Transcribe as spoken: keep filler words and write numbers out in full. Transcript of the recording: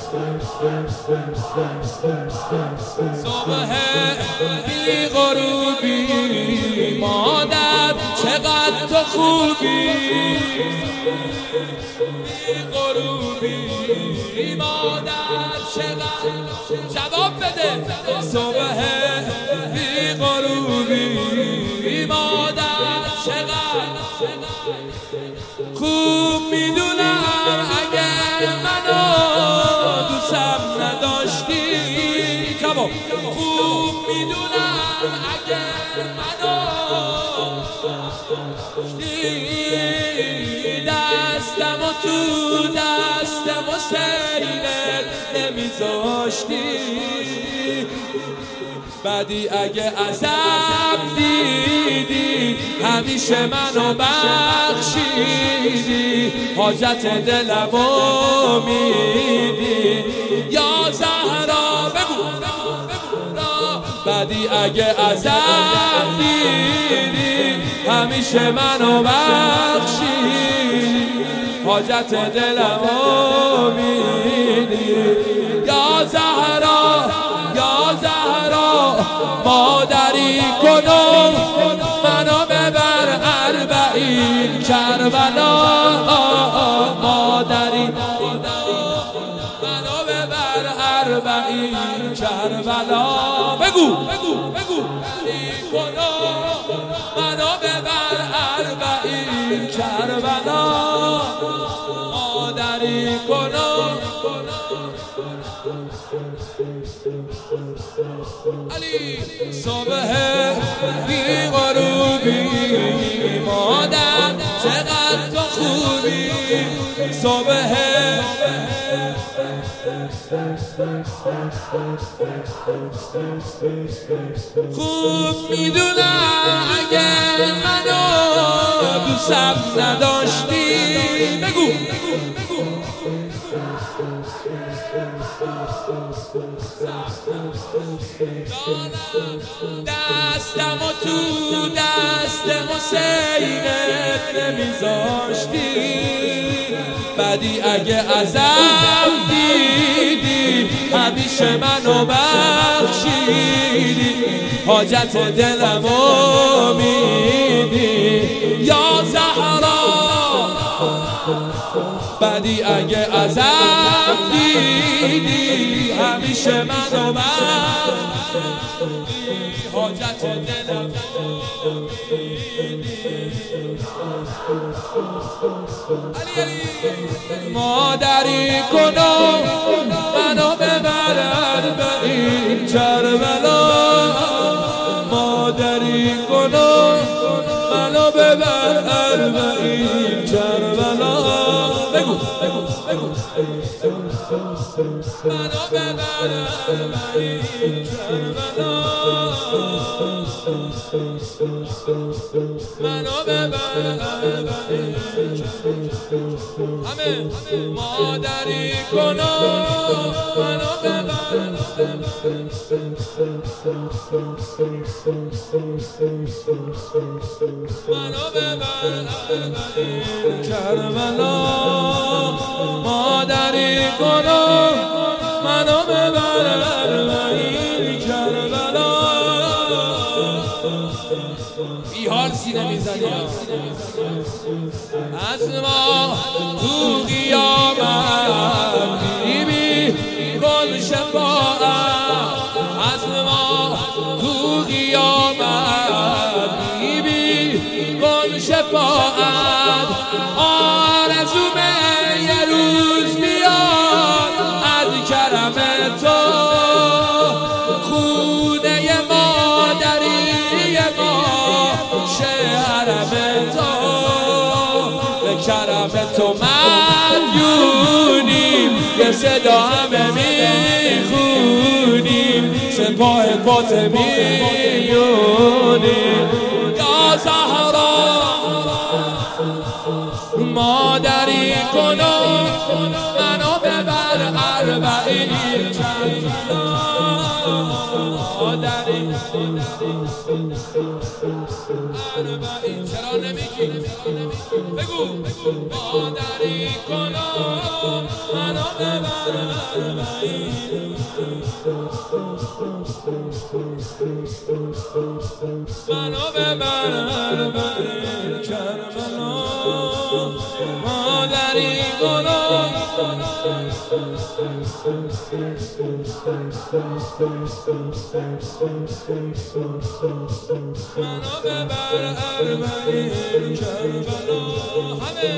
صبح بی غروبی مادر چقدر تو خوبی، بی غروبی مادر چقدر، جواب بده. صبح بی غروبی مادر چقدر خوب میدونم اگر منو دوستم نداشتی، کباب خوب میدونم اگر منو داشتی، دستم و تو دستم و سینت نمیذاشتی، بعدی اگه ازم دیدی همیشه منو بخشیدی، حاجت دلمو میدی یا زهرا، بگو بعدی اگه ازم دیدی همیشه منو بخشیدی، حاجت دلمو میدی یا زهرا، یا زهرا مادری کنم منو ببر اربعین کربلا، مادری منو ببر اربعین کربلا، بگو بگو بگو کنم منو ببر اربعین کربلا، مادری کنم علی. صبح بی غروبی مادر چقدر تو خوبی، صبح خوب میدونم اگر منو دوستم نداشتی، بگو دستم و تو دست حسینت نمیذاشتی، بعدی اگه ازم دیدی همیشه منو بخشیدی، حاجت دلمو میدی یا زهرا، بعدی اگه ازم دیدی همیشه منو بخشیدی، حاجت دلمو علی علی. مادری کنم منو ببر اربعین کربلا، مادری کنم منو ببر اربعین کربلا، بگو بگو بگو منو ببر اربعین کربلا، منو ببر اربعین همه، مادری کنم منو ببر منو ببر اربعین کربلا، مادری کنم منو ببر اربعین کربلا. بی حال سینه میزنی از ما تو قیامت میبی گل شفاعت، از ما تو قیامت میبی گل شفاعت، آرزومه یه روز بیاد از کرم تو، خونه مادری ما شهرم تو، به کرم تو مدیونیم، یه صدا همه میخونیم، سپاه فاطمیونیم یا زهرا، مادری کنم منو ببر اربعین کربلا، مادری اربعین چرا نمیگی بگو مادری کنم منو ببر اربعین منو ببر اربعین کربلا مادری کنم منو ببر اربعین کربلا همه